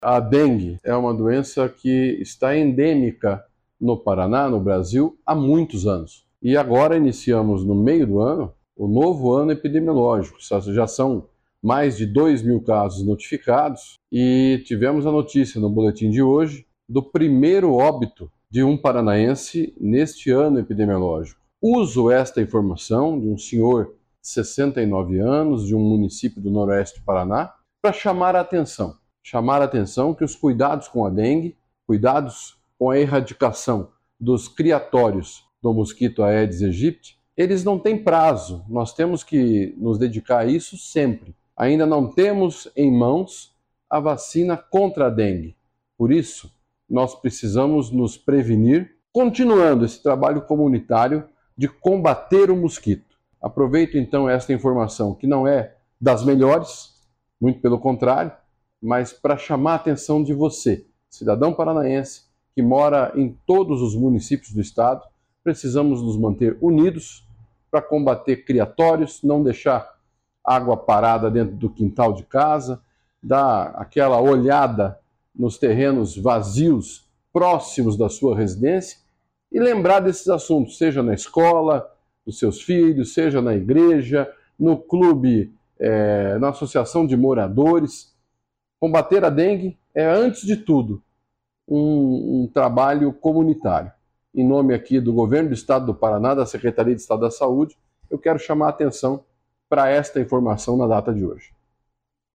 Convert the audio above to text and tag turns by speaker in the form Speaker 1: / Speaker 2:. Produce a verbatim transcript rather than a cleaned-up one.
Speaker 1: A dengue é uma doença que está endêmica no Paraná, no Brasil, há muitos anos. E agora iniciamos, no meio do ano, o novo ano epidemiológico. Já são mais de dois mil casos notificados e tivemos a notícia no boletim de hoje do primeiro óbito de um paranaense neste ano epidemiológico. Uso esta informação de um senhor de sessenta e nove anos, de um município do noroeste do Paraná, para chamar a atenção. Chamar a atenção que os cuidados com a dengue, cuidados com a erradicação dos criatórios do mosquito Aedes aegypti, eles não têm prazo. Nós temos que nos dedicar a isso sempre. Ainda não temos em mãos a vacina contra a dengue. Por isso, nós precisamos nos prevenir, continuando esse trabalho comunitário de combater o mosquito. Aproveito então esta informação, que não é das melhores, muito pelo contrário, mas para chamar a atenção de você, cidadão paranaense, que mora em todos os municípios do estado. Precisamos nos manter unidos para combater criatórios, não deixar água parada dentro do quintal de casa, dar aquela olhada nos terrenos vazios próximos da sua residência e lembrar desses assuntos, seja na escola dos seus filhos, seja na igreja, no clube, é, na associação de moradores. Combater a dengue é, antes de tudo, um, um trabalho comunitário. Em nome aqui do Governo do Estado do Paraná, da Secretaria de Estado da Saúde, eu quero chamar a atenção para esta informação na data de hoje.